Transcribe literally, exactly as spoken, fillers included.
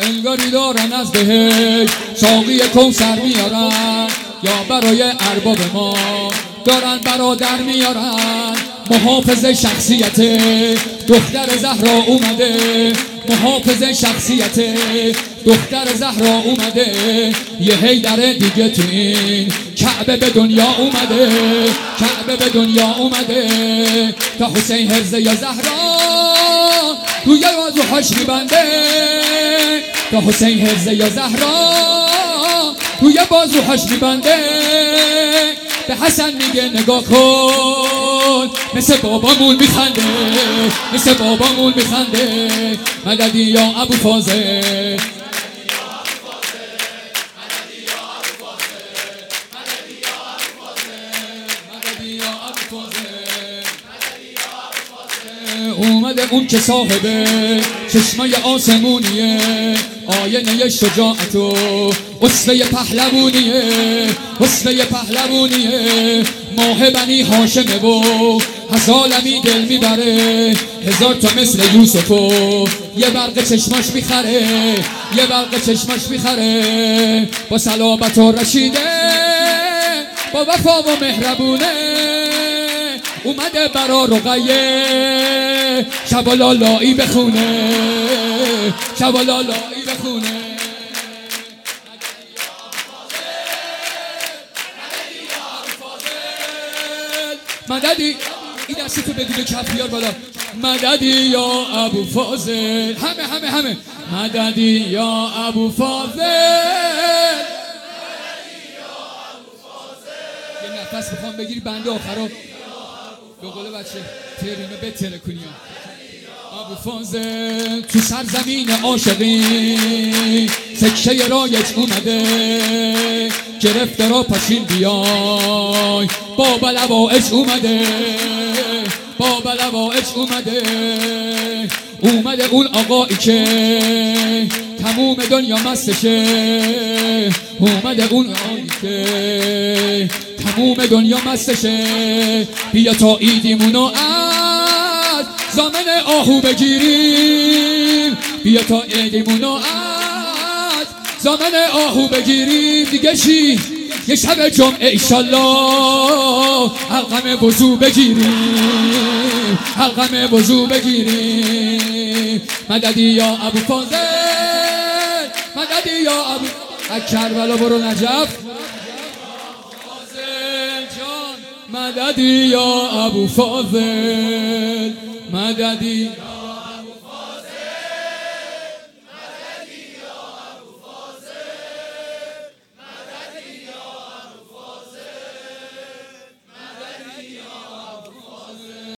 انگاری دارن از بهش ساقی کوثر میارن، یا برای ارباب ما دارن برادر میارن. محافظ شخصیت دختر زهرا اومده، محافظ شخصیت دختر زهرا اومده. یه حیدر دیگه تو این کعبه به دنیا اومده، کعبه به دنیا اومده. تا حسین هرزه یا زهرا توی بازوهاش میبنده، تا حسین هرزه یا زهرا توی بازوهاش میبنده. به حسن میگه نگاه کن مثل بابامون میخنده، مثل بابامون میخنده. مددی یا ابو فاضل، اومده اون که صاحبه چشمای آسمونیه، آینه شجاعت و اسوه پهلوونیه، اسوه پهلوونیه. ماه بنی هاشمه و هزالمی دل میبره، هزار تا مثل یوسف و یه برق چشماش میخره، یه برق چشماش میخره. با صلابت و رشیده با وفا و مهربونه، اومده برا رقیه شبالالایی بخونه، شبالالایی بخونه. مددی این دستی تو بدون کف بیار بالا. مددی یا ابو فاضل، همه همه همه. مددی یا ابو فاضل، یه نفس بخوام بگیری بنده آخرا به قول بچه ترینو بتره کنی. ابو فاضل تو سرزمین عاشقی سکشه رایج اومده، گرفته را پاشین بیای با بلوائج اومده، با بلوائج اومده. اومده اون آقایی که تموم دنیا مستشه، اومده اون آقایی که تموم دنیا مستشه. بیا تا ایدیمونو از زامن آهو بگیریم، بیا تا ایدیمونو از زامن آهو بگیریم. دیگه چی؟ یه شب جمعه ایشالله حلقم وضو بگیریم، حلقم وضو بگیریم. مددی یا ابو فاضل، مددی یا ابو کربلا برو نجف. مددی یا ابو فاضل، مددی